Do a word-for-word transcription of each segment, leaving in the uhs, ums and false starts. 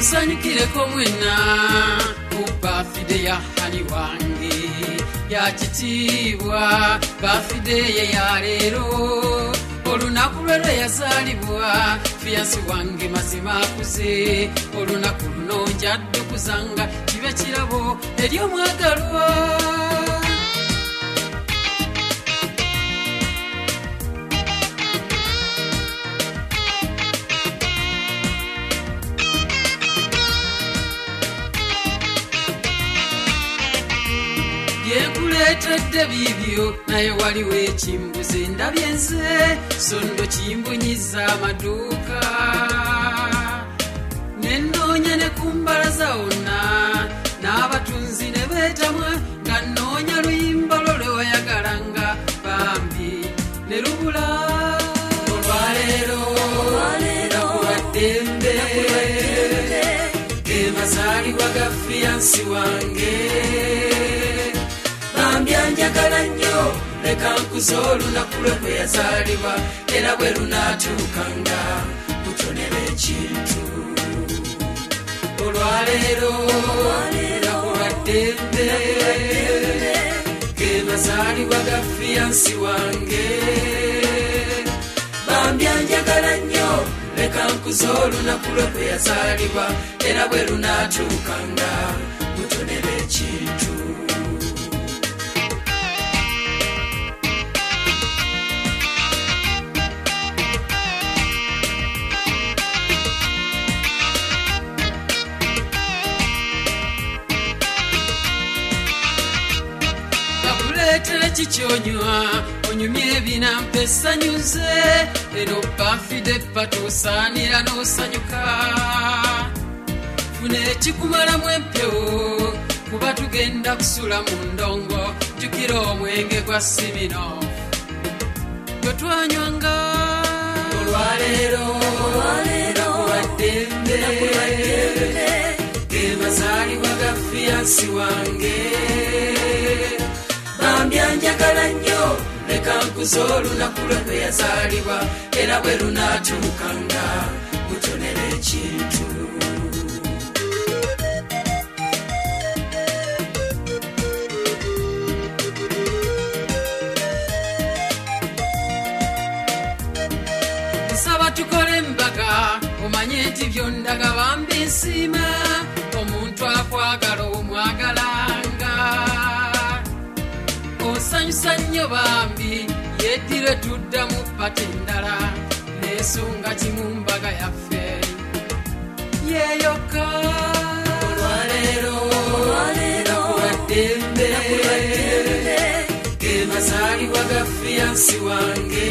musanyukireko mwena ku birthday ya hani wange ya kitiibwa, birthday ya leero olunaku lwe yazaalibwa fiyansi wange mazima akuze, olunaku luno njaddukuzanga kibe kirabo eri omwagalwa. Yekuleetedde bibyo naye waliwo ekimbuze ndabye nze, sondo kimbunyiza amaduuka nenoonya ne ku mbalaza wonna, n'abatunzi ne beetamwa nga nnoonya luyimba lwo lwe wayagalanga bambi ne lubula. Olwaleero nakubaddembe ge mazaalibwa ga fiyansi wange, bambyanjagala nnyo leka nkuze olunaku lwe bwe yazaalibwa era bwe lunaatuukanga mutonera ekintu. Olwaleero nakubaddembe ge mazaalibwa ga fiyansi wange, bambyanjagala nnyo leka nkuze olunaku lwe bwe yazaalibwa era bwe lunaatuukanga mutonera ekintu. Leetera kikyonywa onyumye ebinampa essanyu nze, eno birthday batuusaanira n'osanyuka. Funa ekikumalamu empewo kuba tugenda kusula mu ndongo, jjukira omwenge gwa Siminofu gwe twanywanga. Olwaleero nakubaddembe ge mazaalibwa ga fiyansi wange, bambyanjagala nnyo leka nkuze olunaku lwe bwe yazaalibwa era bwe lunaatuukanga mutonera ekintu. Nsaba tukole embaga omanye nti byondaga bambi nsiima, omuntu akwagala omwagalanga osanyusa nnyo bambi, yeddire tudda mu pati endala n'ensonga kimu mbaga yaffe yeeyokka. Olwaleero nakubaddembe ge mazaalibwa ga fiyansi wange,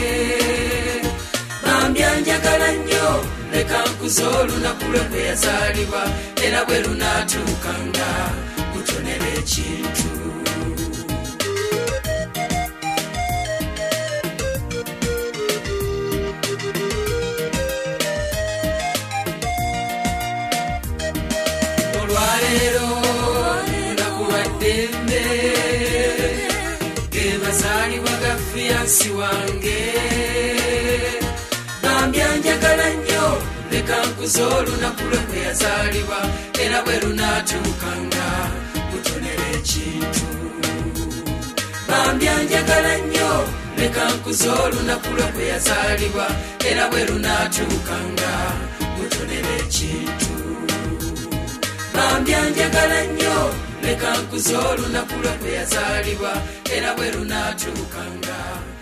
bambyanjagala nnyo leka nkuze olunaku lwe bwe yazaalibwa era bwe lunaatuukanga mutonera ekintu. Olwaleero nakubaddembe ge mazaalibwa ga fiyansi wange, bambyanjagala nnyo leka nkuze olunaku lwe bwe yazaalibwa era bwe lunaatuukanga mutonera ekintu. Bambyanjagala nnyo leka nkuze olunaku lwe bwe yazaalibwa era bwe lunaatuukanga mutonera ekintu. Bambyanjagala nnyo leka nkuze olunaku lwe bwe yazaalibwa era bwe lunaatuukanga